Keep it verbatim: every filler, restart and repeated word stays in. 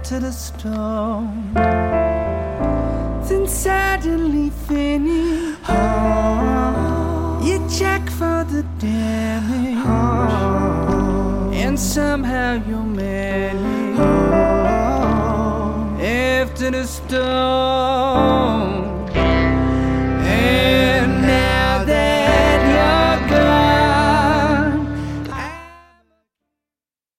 after the storm. Then suddenly finish, you check for the damage, and somehow you manage after the storm.